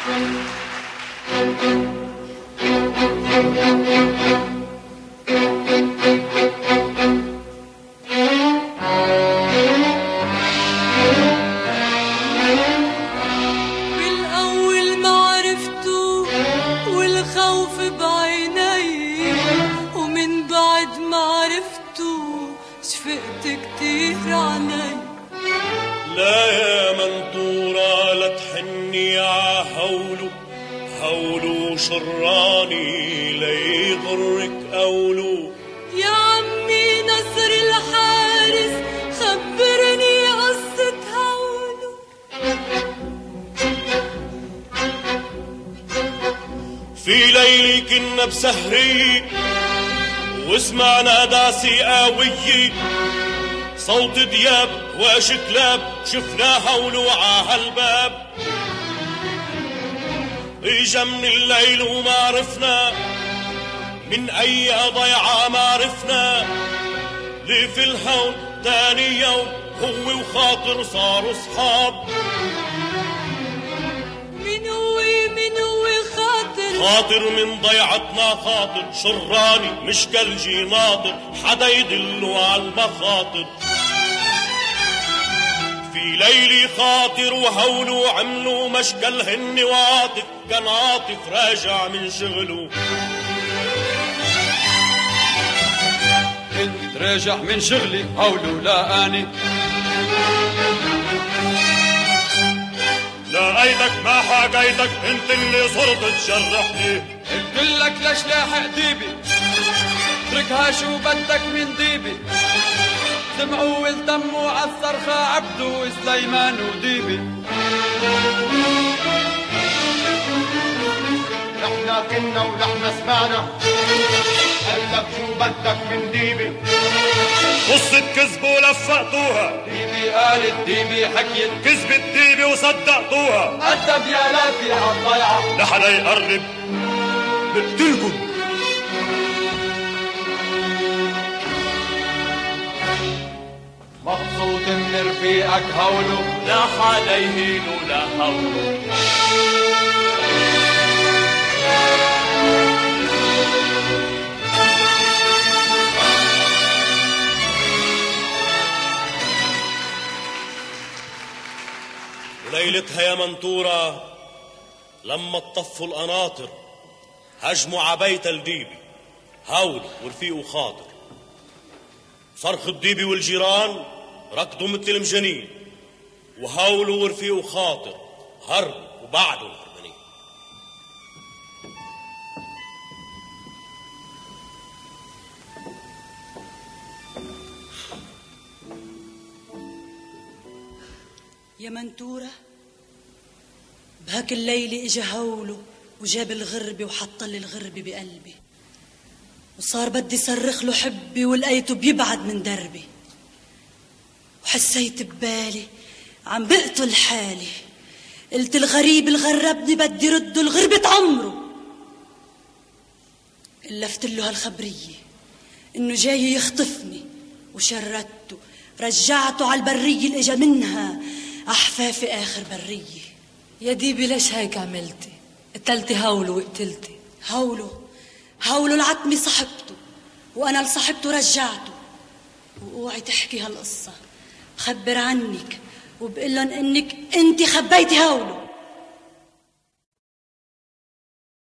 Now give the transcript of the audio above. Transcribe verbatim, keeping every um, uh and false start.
شراني ليضرك أولو. يا عمي نصر الحارس خبرني قصة هولو. في ليلي كنا بسهري وسمعنا داسي قاوية صوت دياب واش كلاب شفنا هولو عهالباب. اجا من الليل وما عرفنا من اي ضيعة ما عرفنا ليه في الهون تاني يوم هو وخاطر صاروا صحاب. من هو من هو خاطر؟ خاطر من ضيعتنا خاطر شراني مش كالجي ناطر حدا يدله على المخاطر. في ليلي خاطر وهولوا عملوا مشكلهن واطف كان عاطف راجع من شغله. كنت راجع من شغلي هولوا لاقاني لقيتك ما حكيتك انت اللي صرت تجرحني. قلت لك ليش لاحق ديبي اتركها شو بدك من ديبي. سمعوا والتموا عالصرخة عبدو وسليمان وديبي. نحنا كنا ونحنا سمعنا قالك شو بدك من ديبي. قصة كذب ولفقتوها ديبي قالت ديبي حكيت كذبت ديبي وصدقتوها. أدب يا لافي عالضيعة لحدا يقرب بقتلكن. مبسوط من رفيقك هولو لا حدا يهين ولا هولو. وليلتها يا منطورة لما اطفوا القناطر هجموا عبيت الديبي هول ورفيقه خاطر. صرخ الديبي والجيران ركضوا مثل المجانين وهولوا ورفيقوا خاطر هربوا وبعدوا الهربانين. يا منتورة بهاك الليلة اجا هولو وجاب الغربة وحطلي الغربة بقلبي وصار بدي صرخ له حبي ولقيته بيبعد من دربي. وحسيت ببالي عم بقتل حالي قلت الغريب الغربني بدي رده لغربة عمره. قلفت له هالخبرية انه جاي يخطفني وشردته رجعته على البرية اللي اجا منها احفافي اخر برية. يا ديبي ليش هيك عملتي؟ قتلتي هولو وقتلتي هولو هولو العتمي صاحبته وانا لصاحبته رجعته. واوعي تحكي هالقصة خبر عنك وبقلن انك انت خبيتي هولو.